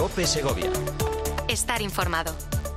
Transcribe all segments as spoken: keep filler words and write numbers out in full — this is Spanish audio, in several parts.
COPE Segovia. Estar informado.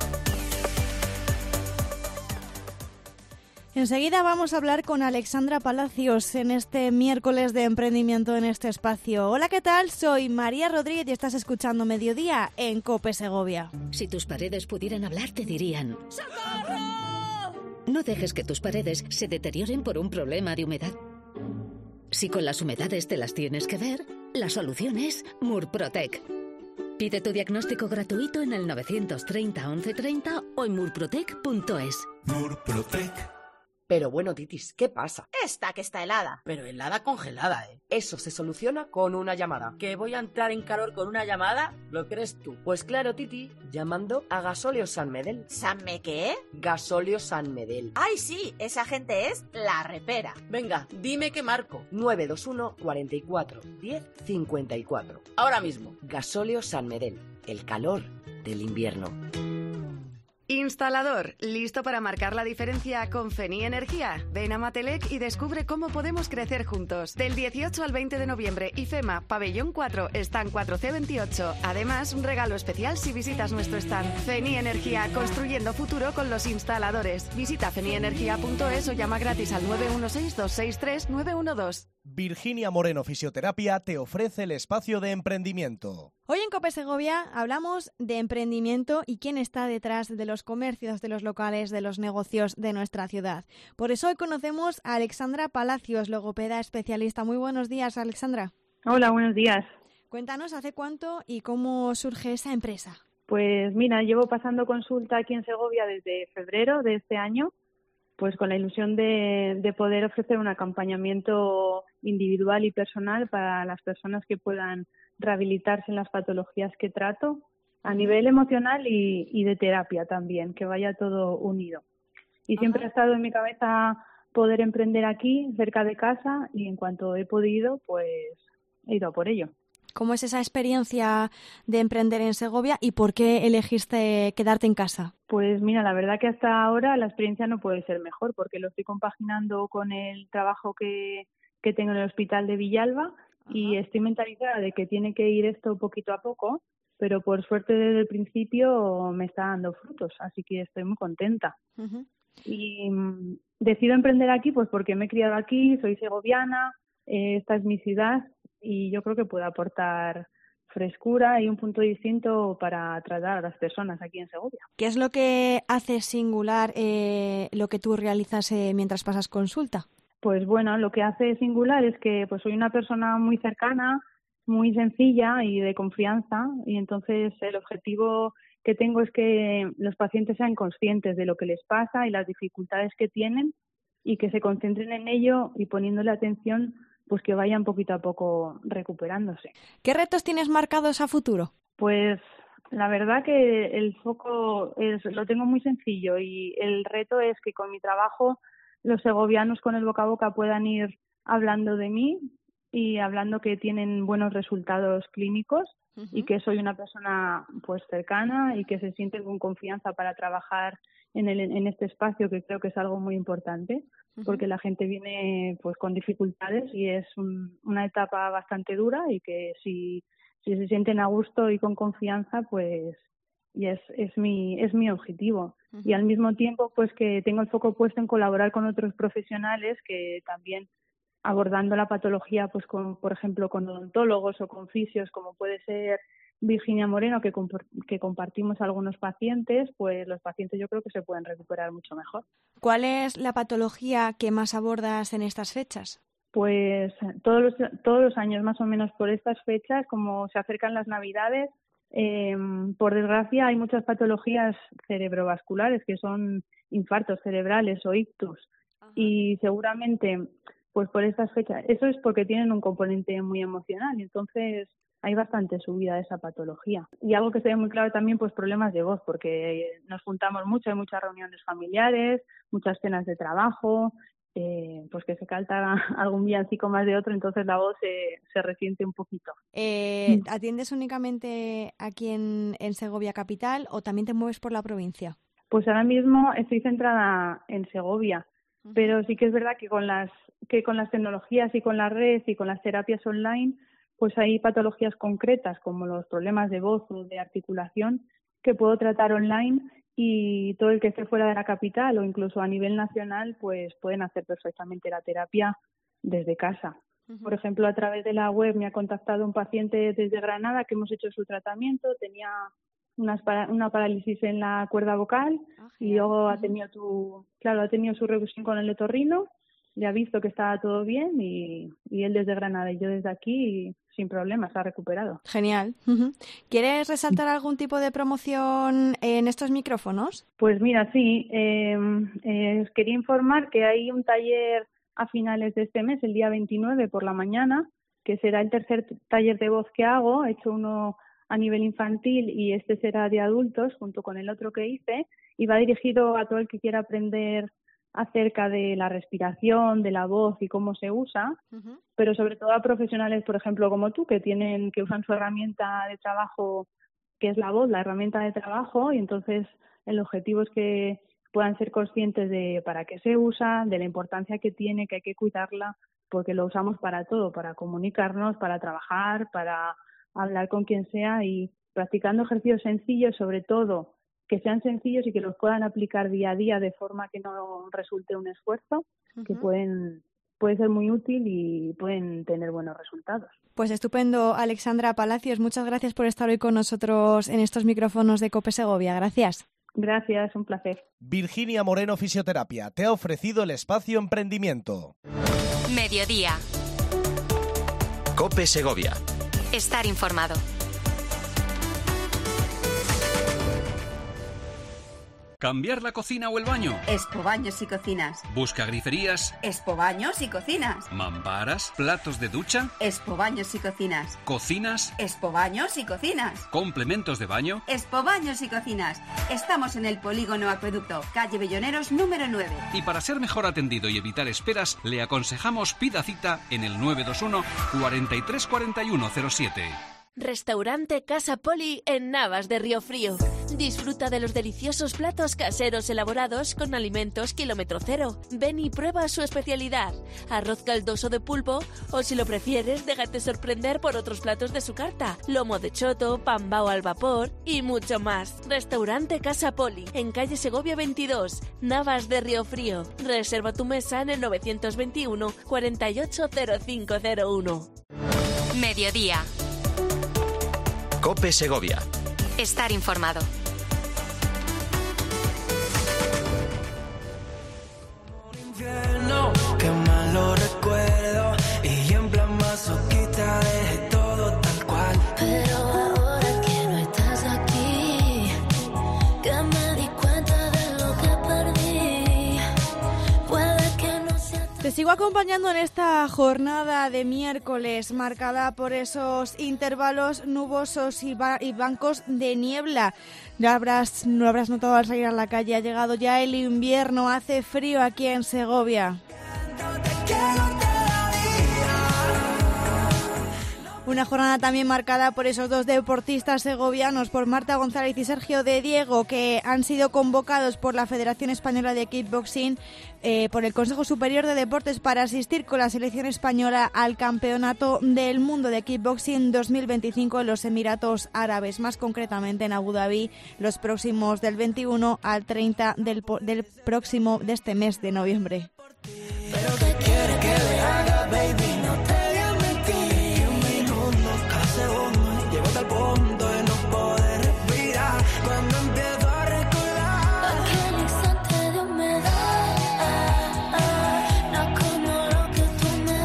Enseguida vamos a hablar con Alexandra Palacios en este miércoles de emprendimiento en este espacio. Hola, ¿qué tal? Soy María Rodríguez y estás escuchando Mediodía en COPE Segovia. Si tus paredes pudieran hablar, te dirían: ¡socorro! No dejes que tus paredes se deterioren por un problema de humedad. Si con las humedades te las tienes que ver, la solución es Murprotec. Pide tu diagnóstico gratuito en el novecientos treinta once treinta o en murprotec punto es. Murprotec. Pero bueno, Titis, ¿qué pasa? Esta que está helada. Pero helada congelada, ¿eh? Eso se soluciona con una llamada. ¿Que voy a entrar en calor con una llamada? ¿Lo crees tú? Pues claro, Titi, llamando a Gasóleo San Medel. ¿Sanme qué? Gasóleo San Medel. ¡Ay, sí! Esa gente es la repera. Venga, dime qué marco. nueve dos uno, cuarenta y cuatro, diez, cincuenta y cuatro. Ahora mismo. Gasóleo San Medel. El calor del invierno. Instalador, ¿listo para marcar la diferencia con Feni Energía? Ven a Matelec y descubre cómo podemos crecer juntos. Del dieciocho al veinte de noviembre, IFEMA, Pabellón cuatro, stand cuatro C veintiocho. Además, un regalo especial si visitas nuestro stand. Feni Energía, construyendo futuro con los instaladores. Visita feni energía punto es o llama gratis al nueve uno seis, dos seis tres, nueve uno dos. Virginia Moreno Fisioterapia te ofrece el espacio de emprendimiento. Hoy en COPE Segovia hablamos de emprendimiento y quién está detrás de los comercios, de los locales, de los negocios de nuestra ciudad. Por eso hoy conocemos a Alexandra Palacios, logopeda especialista. Muy buenos días, Alexandra. Hola, buenos días. Cuéntanos hace cuánto y cómo surge esa empresa. Pues mira, llevo pasando consulta aquí en Segovia desde febrero de este año, pues con la ilusión de, de poder ofrecer un acompañamiento individual y personal para las personas que puedan rehabilitarse en las patologías que trato, a nivel emocional y, y de terapia también, que vaya todo unido. Y siempre Ajá. ha estado en mi cabeza poder emprender aquí, cerca de casa, y en cuanto he podido, pues he ido a por ello. ¿Cómo es esa experiencia de emprender en Segovia y por qué elegiste quedarte en casa? Pues mira, la verdad que hasta ahora la experiencia no puede ser mejor porque lo estoy compaginando con el trabajo que, que tengo en el hospital de Villalba. Ajá. Y estoy mentalizada de que tiene que ir esto poquito a poco, pero por suerte desde el principio me está dando frutos, así que estoy muy contenta. Uh-huh. Y mm, decido emprender aquí pues porque me he criado aquí, soy segoviana, eh, esta es mi ciudad y yo creo que puedo aportar frescura y un punto distinto para tratar a las personas aquí en Segovia. ¿Qué es lo que hace singular eh, lo que tú realizas eh, mientras pasas consulta? Pues bueno, lo que hace singular es que pues soy una persona muy cercana, muy sencilla y de confianza, y entonces el objetivo que tengo es que los pacientes sean conscientes de lo que les pasa y las dificultades que tienen y que se concentren en ello y poniéndole atención, pues que vayan poquito a poco recuperándose. ¿Qué retos tienes marcados a futuro? Pues la verdad que el foco es, lo tengo muy sencillo y el reto es que con mi trabajo los segovianos con el boca a boca puedan ir hablando de mí y hablando que tienen buenos resultados clínicos uh-huh. y que soy una persona pues cercana y que se sienten con confianza para trabajar en, el, en este espacio, que creo que es algo muy importante uh-huh. porque la gente viene pues con dificultades y es un, una etapa bastante dura y que si, si se sienten a gusto y con confianza pues y es, es mi es mi objetivo. Uh-huh. Y al mismo tiempo pues que tengo el foco puesto en colaborar con otros profesionales que también abordando la patología pues con, por ejemplo, con odontólogos o con fisios como puede ser Virginia Moreno, que, comp- que compartimos algunos pacientes, pues los pacientes yo creo que se pueden recuperar mucho mejor. ¿Cuál es la patología que más abordas en estas fechas? Pues todos los, todos los años más o menos por estas fechas, como se acercan las Navidades, Eh, por desgracia hay muchas patologías cerebrovasculares que son infartos cerebrales o ictus. Ajá. Y seguramente pues por estas fechas, eso es porque tienen un componente muy emocional, entonces hay bastante subida de esa patología. Y algo que se ve muy claro también, pues problemas de voz, porque nos juntamos mucho, hay muchas reuniones familiares, muchas cenas de trabajo, Eh, pues que se canta algún villancico más de otro, entonces la voz se, se resiente un poquito. Eh, ¿Atiendes únicamente aquí en, en Segovia capital o también te mueves por la provincia? Pues ahora mismo estoy centrada en Segovia, uh-huh. pero sí que es verdad que con las que con las tecnologías y con la red y con las terapias online, pues hay patologías concretas como los problemas de voz o de articulación que puedo tratar online, y todo el que esté fuera de la capital o incluso a nivel nacional pues pueden hacer perfectamente la terapia desde casa. Uh-huh. Por ejemplo, a través de la web me ha contactado un paciente desde Granada que hemos hecho su tratamiento, tenía unas para, una parálisis en la cuerda vocal uh-huh. y luego uh-huh. ha tenido tu, claro, ha tenido su revisión con el otorrino, le ha visto que estaba todo bien y, y él desde Granada y yo desde aquí y sin problemas, ha recuperado. Genial. Uh-huh. ¿Quieres resaltar algún tipo de promoción en estos micrófonos? Pues mira, sí. Eh, eh, os quería informar que hay un taller a finales de este mes, el día veintinueve por la mañana, que será el tercer taller de voz que hago. He hecho uno a nivel infantil y este será de adultos junto con el otro que hice, y va dirigido a todo el que quiera aprender acerca de la respiración, de la voz y cómo se usa, uh-huh. pero sobre todo a profesionales, por ejemplo, como tú, que tienen que usan su herramienta de trabajo, que es la voz, la herramienta de trabajo, y entonces el objetivo es que puedan ser conscientes de para qué se usa, de la importancia que tiene, que hay que cuidarla, porque lo usamos para todo, para comunicarnos, para trabajar, para hablar con quien sea, y practicando ejercicios sencillos, sobre todo que sean sencillos y que los puedan aplicar día a día de forma que no resulte un esfuerzo, uh-huh. que pueden puede ser muy útil y pueden tener buenos resultados. Pues estupendo, Alexandra Palacios. Muchas gracias por estar hoy con nosotros en estos micrófonos de COPE Segovia. Gracias. Gracias, un placer. Virginia Moreno Fisioterapia te ha ofrecido el espacio Emprendimiento. Mediodía. COPE Segovia. Estar informado. ¿Cambiar la cocina o el baño? Expo Baños y Cocinas. ¿Busca griferías? Expo Baños y Cocinas. ¿Mamparas? ¿Platos de ducha? Expo Baños y Cocinas. ¿Cocinas? Expo Baños y Cocinas. ¿Complementos de baño? Expo Baños y Cocinas. Estamos en el Polígono Acueducto, calle Belloneros número nueve. Y para ser mejor atendido y evitar esperas, le aconsejamos pida cita en el nueve dos uno, cuarenta y tres cuarenta y uno cero siete. Restaurante Casa Poli en Navas de Riofrío. Disfruta de los deliciosos platos caseros elaborados con alimentos kilómetro cero. Ven y prueba su especialidad, arroz caldoso de pulpo, o si lo prefieres, déjate sorprender por otros platos de su carta, lomo de choto, pambao al vapor y mucho más. Restaurante Casa Poli en calle Segovia veintidós, Navas de Riofrío. Reserva tu mesa en el novecientos veintiuno, cuarenta y ocho, cero cinco cero uno. Mediodía. COPE Segovia. Estar informado. Qué mal lo recuerdo y en plan masoquista dejé todo tal cual. Pero ahora que no estás aquí, que me di cuenta de lo que perdí. Puede que no sea tan... Te sigo acompañando en esta jornada de miércoles marcada por esos intervalos nubosos y, ba- y bancos de niebla. Ya habrás, no lo habrás notado al salir a la calle, ha llegado ya el invierno, hace frío aquí en Segovia. Una jornada también marcada por esos dos deportistas segovianos, por Marta González y Sergio de Diego, que han sido convocados por la Federación Española de Kickboxing, eh, por el Consejo Superior de Deportes, para asistir con la selección española al Campeonato del Mundo de Kickboxing dos mil veinticinco en los Emiratos Árabes, más concretamente en Abu Dhabi, los próximos del veintiuno al treinta del, del próximo de este mes de noviembre. Pero ¿qué quiere que le haga, baby? No te voy a mentir. Un minuto, cada segundo, llego hasta el punto de no poder respirar. Cuando empiezo a recordar aquel instante de humedad, no como lo que tú me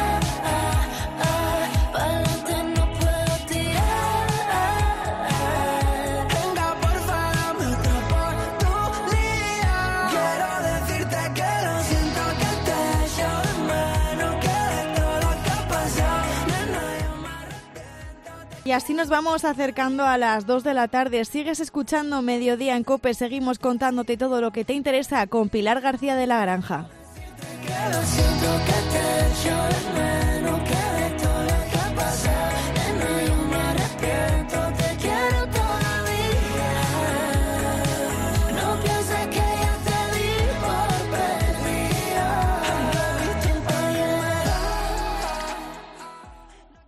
das. Pa'lante no puedo tirar. Venga, porfa, dame otra oportunidad. Quiero decirte que lo siento, que te echo de menos, que de todo lo que ha pasado, nena, yo me arrepiento. Y así nos vamos acercando a las dos de la tarde. Sigues escuchando Mediodía en COPE. Seguimos contándote todo lo que te interesa con Pilar García de la Granja. Que lo siento, que te echo de menos.